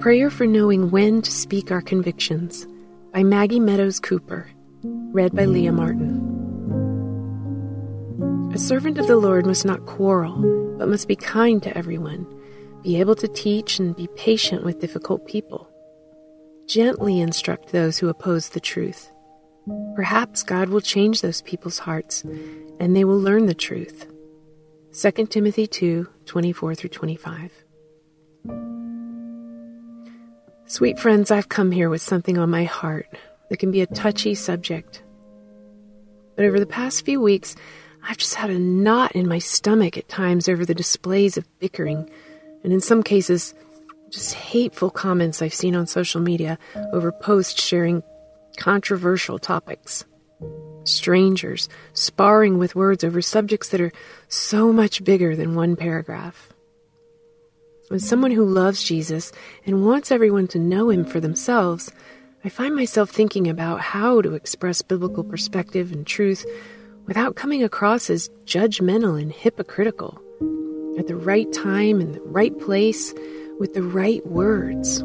Prayer for Knowing When to Speak Our Convictions by Maggie Meadows Cooper, read by Leah Martin. A servant of the Lord must not quarrel, but must be kind to everyone, be able to teach and be patient with difficult people. Gently instruct those who oppose the truth. Perhaps God will change those people's hearts, and they will learn the truth. 2 Timothy 2:24-25. Sweet friends, I've come here with something on my heart that can be a touchy subject. But over the past few weeks, I've just had a knot in my stomach at times over the displays of bickering, and in some cases, just hateful comments I've seen on social media over posts sharing controversial topics. Strangers sparring with words over subjects that are so much bigger than one paragraph. As someone who loves Jesus and wants everyone to know him for themselves, I find myself thinking about how to express biblical perspective and truth without coming across as judgmental and hypocritical, at the right time, in the right place, with the right words.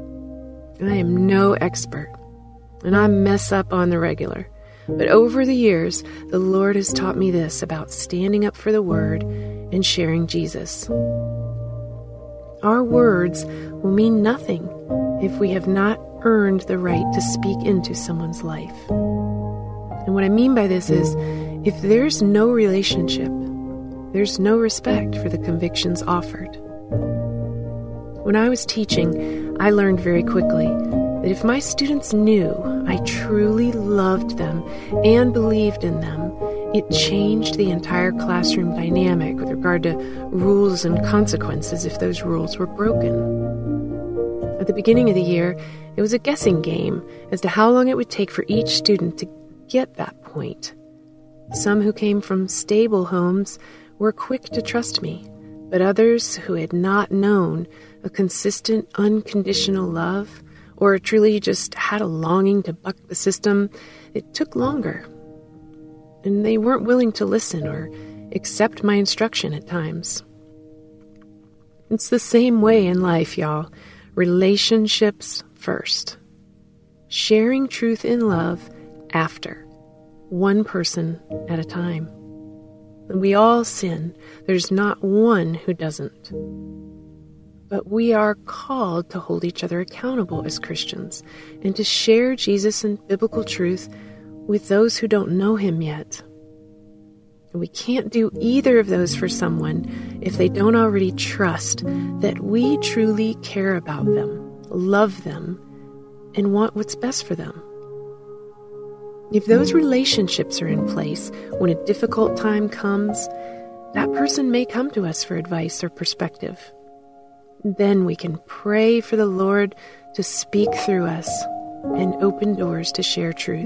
I am no expert, and I mess up on the regular. But over the years, the Lord has taught me this about standing up for the Word and sharing Jesus. Our words will mean nothing if we have not earned the right to speak into someone's life. And what I mean by this is, if there's no relationship, there's no respect for the convictions offered. When I was teaching, I learned very quickly that if my students knew I truly loved them and believed in them, it changed the entire classroom dynamic with regard to rules and consequences if those rules were broken. At the beginning of the year, it was a guessing game as to how long it would take for each student to get that point. Some who came from stable homes were quick to trust me, but others who had not known a consistent, unconditional love, or truly just had a longing to buck the system, it took longer. And they weren't willing to listen or accept my instruction at times. It's the same way in life, y'all. Relationships first. Sharing truth in love after. One person at a time. And we all sin. There's not one who doesn't. But we are called to hold each other accountable as Christians and to share Jesus and biblical truth with those who don't know him yet. And we can't do either of those for someone if they don't already trust that we truly care about them, love them, and want what's best for them. If those relationships are in place when a difficult time comes, that person may come to us for advice or perspective. Then we can pray for the Lord to speak through us and open doors to share truth.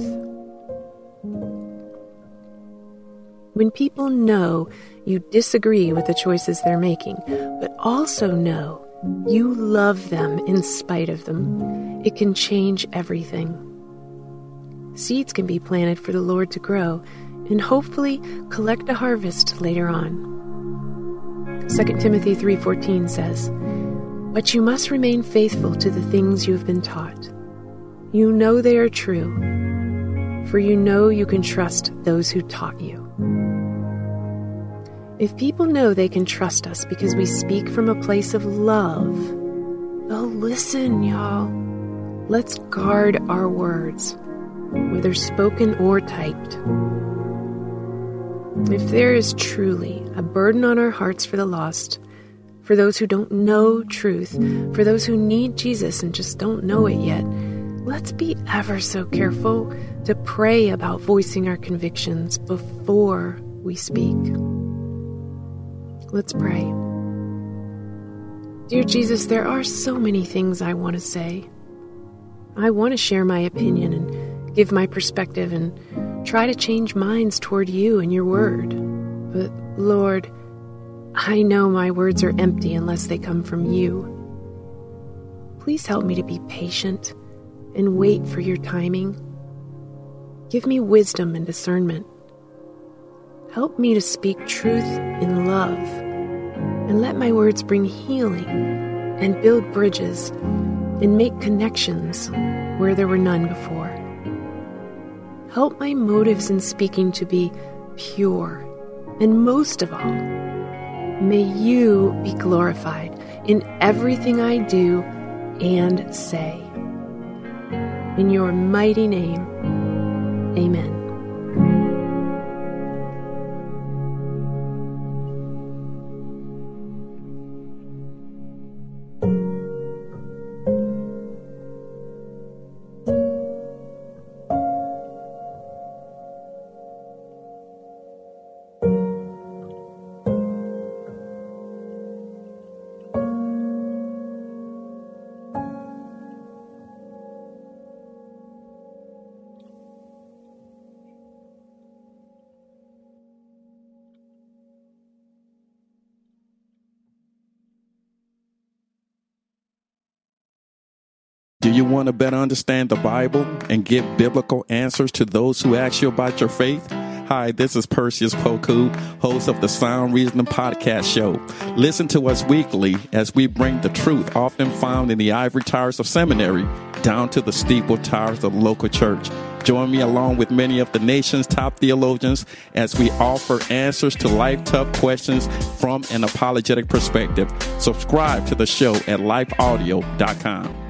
When people know you disagree with the choices they're making, but also know you love them in spite of them, it can change everything. Seeds can be planted for the Lord to grow and hopefully collect a harvest later on. 2 Timothy 3:14 says, "But you must remain faithful to the things you have been taught. You know they are true, for you know you can trust those who taught you." If people know they can trust us because we speak from a place of love, they'll listen, y'all. Let's guard our words, whether spoken or typed. If there is truly a burden on our hearts for the lost, for those who don't know truth, for those who need Jesus and just don't know it yet, let's be ever so careful to pray about voicing our convictions before we speak. Let's pray. Dear Jesus, there are so many things I want to say. I want to share my opinion and give my perspective and try to change minds toward you and your word. But Lord, I know my words are empty unless they come from you. Please help me to be patient and wait for your timing. Give me wisdom and discernment. Help me to speak truth in love, and let my words bring healing and build bridges and make connections where there were none before. Help my motives in speaking to be pure, and most of all, may you be glorified in everything I do and say. In your mighty name, amen. Do you want to better understand the Bible and give biblical answers to those who ask you about your faith? Hi, this is Perseus Poku, host of the Sound Reasoning Podcast Show. Listen to us weekly as we bring the truth often found in the ivory towers of seminary down to the steeple towers of the local church. Join me along with many of the nation's top theologians as we offer answers to life-tough questions from an apologetic perspective. Subscribe to the show at lifeaudio.com.